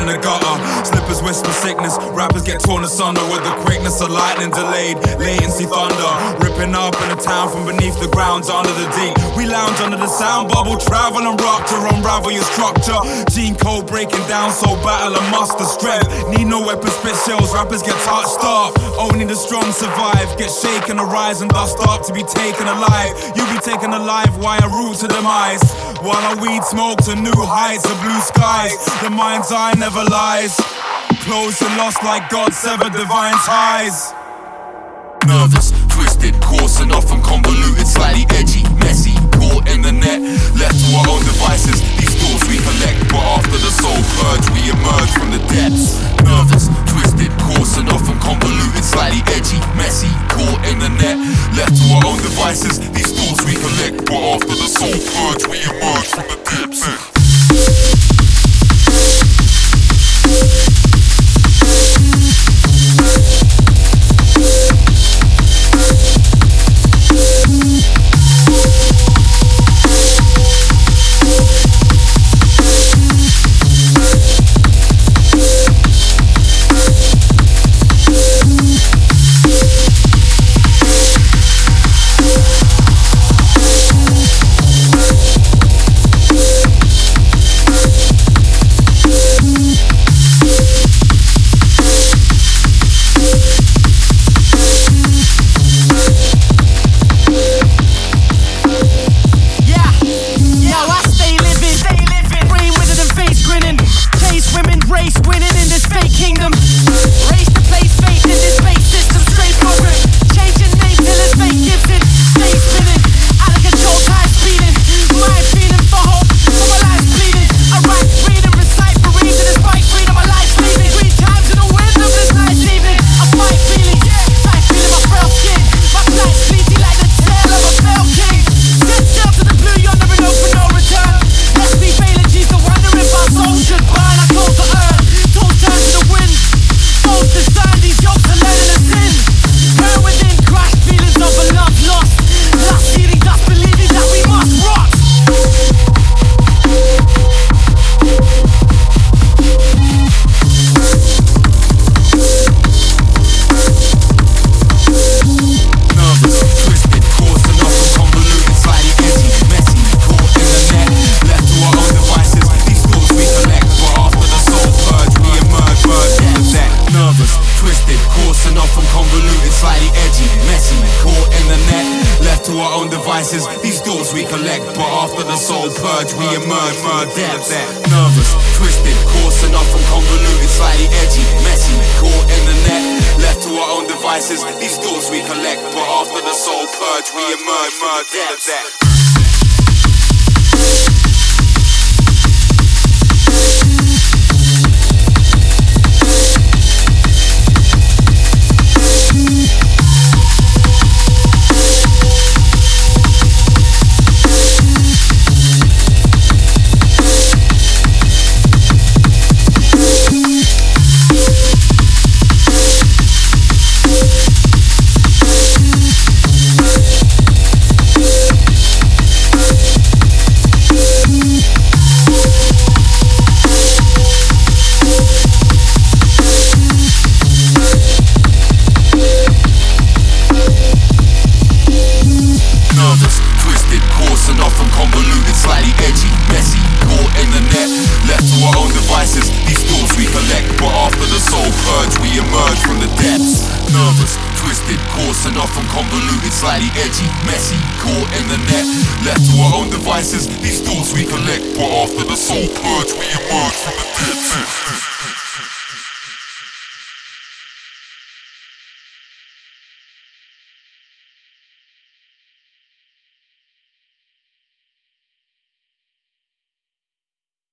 the gutter. Slippers whisper sickness, rappers get torn asunder with the quickness of lightning delayed, latency thunder. Ripping up in the town from beneath the grounds under the deep. We lounge under the sound bubble, travel and rock to unravel your structure. Gene code breaking down, so battle and muster strength. Need no weapons, spit shells, rappers get touched up. Only the strong survive, get shaken, arise and dust up to be taken alive. You be taken alive, why a route to demise? While our weed smoke to new heights of blue skies. The mind's eye never lies. Close and lost like God severed divine ties. Nervous, twisted, coarse and often convoluted, slightly edgy, messy, caught in the net, left to our own devices. These thoughts we collect, but after the soul purge, we emerge from the depths. Nervous, twisted, coarse and often convoluted, slightly edgy, messy, caught in the net, left to our own devices. These thoughts we collect, but after the soul purge, we emerge from the depths. These thoughts we collect, but after the soul purge, we emerge from the depths. Nervous, twisted, coarse and often convoluted, slightly edgy, messy, caught in the net, left to our own devices. These thoughts we collect, but after the soul purge, we emerge from the depths. Nervous, twisted, coarse and often convoluted, slightly edgy, messy, caught in the net, left to our own devices. These thoughts we collect, but after the soul purge, we emerge from the depths.